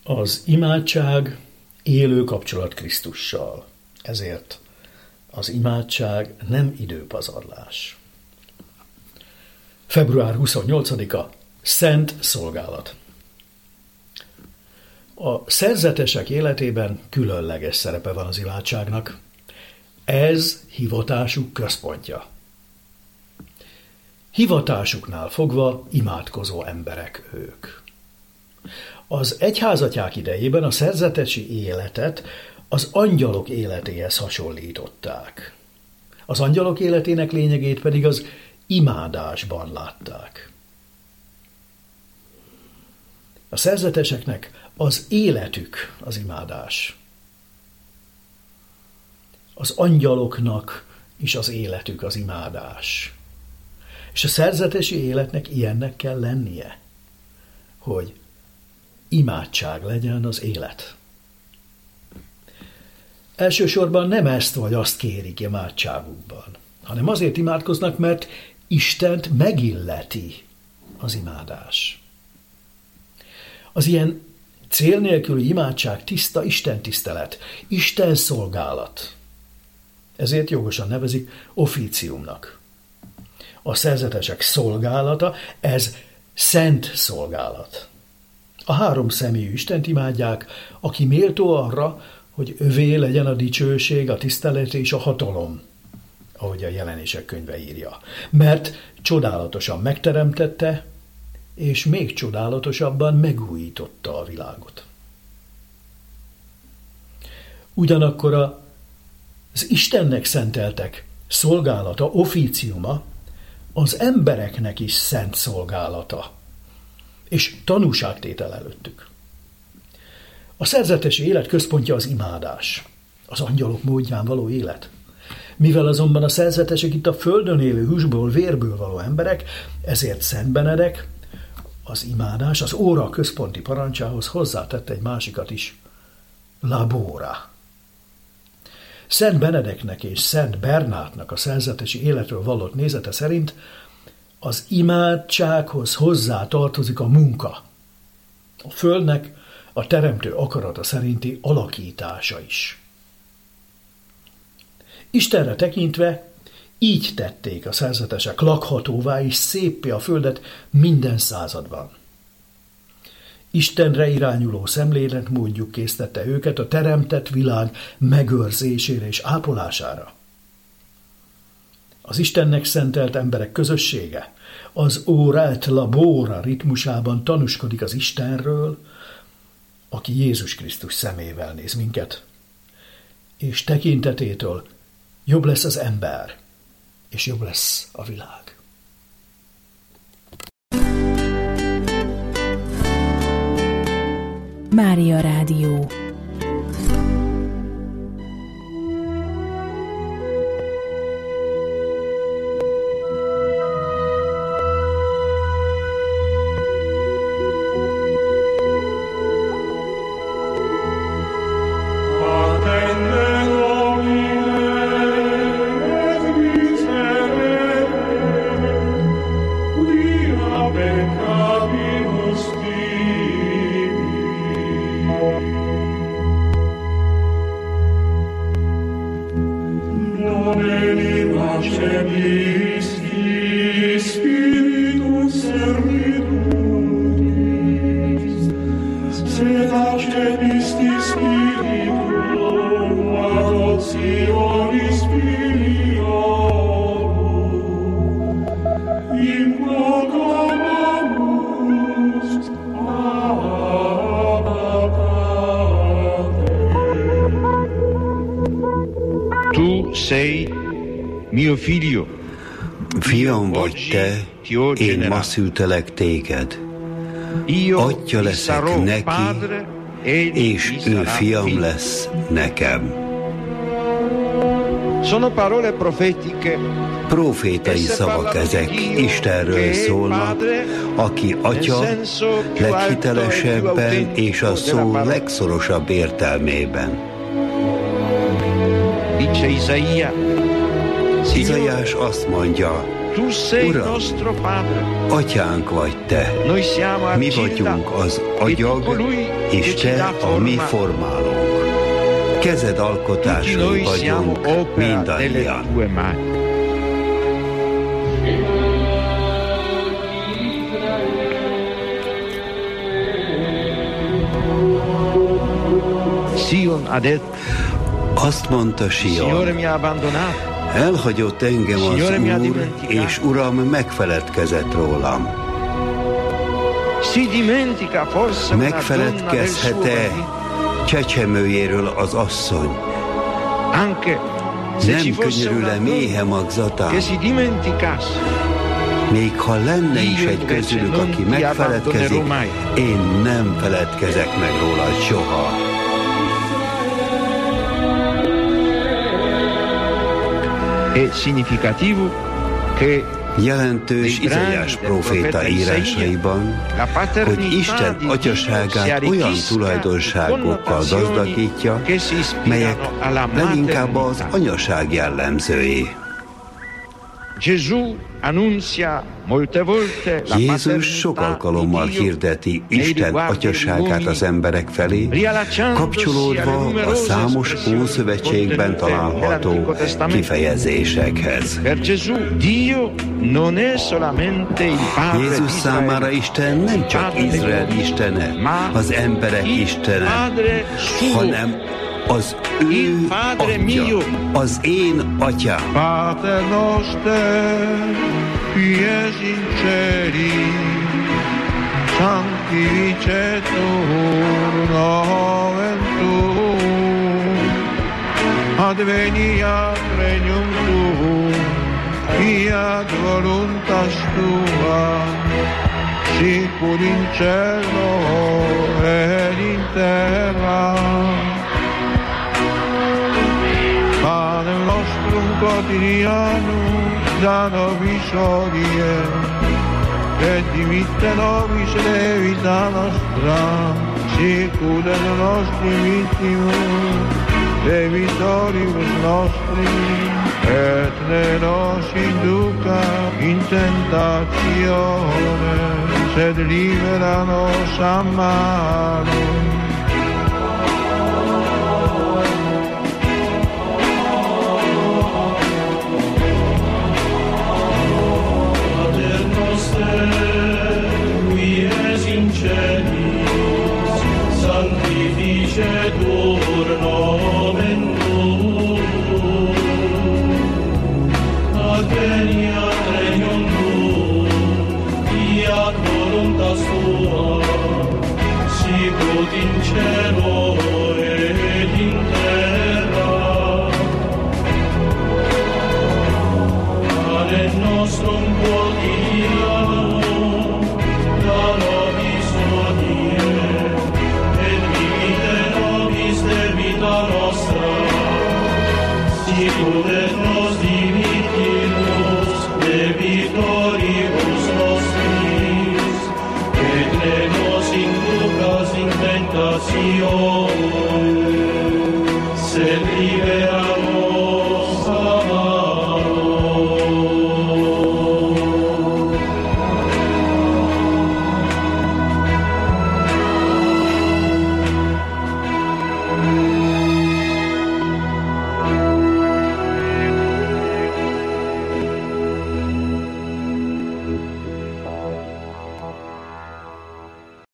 Az imádság élő kapcsolat Krisztussal, ezért az imádság nem időpazarlás. Február 28-a Szent Szolgálat. A szerzetesek életében különleges szerepe van az imádságnak. Ez hivatásuk központja. Hivatásuknál fogva imádkozó emberek ők. Az egyházatják idejében a szerzetesi életet az angyalok életéhez hasonlították. Az angyalok életének lényegét pedig az imádásban látták. A szerzeteseknek az életük az imádás. Az angyaloknak is az életük az imádás. És a szerzetesi életnek ilyennek kell lennie, hogy imádság legyen az élet. Elsősorban nem ezt vagy azt kérik imádságukban, hanem azért imádkoznak, mert Istent megilleti az imádás. Az ilyen cél nélküli imádság tiszta istentisztelet, Isten szolgálat. Ezért jogosan nevezik ofíciumnak. A szerzetesek szolgálata, ez szent szolgálat. A három személyű Istent imádják, aki méltó arra, hogy övé legyen a dicsőség, a tisztelet és a hatalom, ahogy a Jelenések könyve írja. Mert csodálatosan megteremtette, és még csodálatosabban megújította a világot. Ugyanakkor az Istennek szenteltek szolgálata, ofíciuma az embereknek is szent szolgálata, és tanúságtétel előttük. A szerzetesi élet központja az imádás, az angyalok módján való élet. Mivel azonban a szerzetesek itt a földön élő húsból, vérből való emberek, ezért Szent Benedek, az imádás, az óra központi parancsához hozzátett egy másikat is, labora. Szent Benedeknek és Szent Bernátnak a szerzetesi életről vallott nézete szerint az imádsághoz hozzá tartozik a munka. A földnek a teremtő akarata szerinti alakítása is. Istenre tekintve így tették a szerzetesek lakhatóvá és széppé a földet minden században. Istenre irányuló szemléletmódjuk késztette őket a teremtett világ megőrzésére és ápolására. Az Istennek szentelt emberek közössége az órát labora ritmusában tanúskodik az Istenről, aki Jézus Krisztus szemével néz minket, és tekintetétől jobb lesz az ember, és jobb lesz a világ. Mária Rádió. Fiam vagy te, én ma szültelek téged. Atya leszek neki, és ő fiam lesz nekem. Profétai szavak ezek, Istenről szólnak, aki Atya leghitelesebben és a szó legszorosabb értelmében. Izaiás azt mondja, Uram, atyánk vagy te, mi vagyunk az agyag, és te a mi formálónk. Kezed alkotásai vagyunk mindannyian. Azt mondta Sion, elhagyott engem az Úr, és Uram megfeledkezett rólam. Megfeledkezhet-e csecsemőjéről az asszony? Nem könyörül-e méhe magzatán? Még ha lenne is egy közülük, aki megfeledkezik, én nem feledkezek meg rólad soha. Jelentős Izaiás próféta írásaiban, hogy Isten atyaságát olyan tulajdonságokkal gazdagítja, melyek leginkább az anyaság jellemzői. Jézus sok alkalommal hirdeti Isten atyaságát az emberek felé, kapcsolódva a számos Ószövetségben található kifejezésekhez. Jézus számára Isten nem csak Izrael istene, az emberek istene, hanem az ő atya, az én atyám. Pater noster, qui es in celi, sanctificetur nomen tuum, adveniat regnum tuum, fiat voluntas tua, sicur in cielo et in terra. Panem nostrum quotidianum da nobis hodie, et dimitte nobis debita nostra, sicut et nostri vittimus debitoribus nostri, et ne nos induca in tentatione, sed libera nos a malo. Sanctificetur nomen tuum, adveniat regnum tuum, fiat voluntas tua, sicut in cielo et in terra. Panem nostrum quotidianum da nobis hodie, debita nostra, sicut et nos dimittimus debitoribus nostris, et ne nos inducas in tentationem,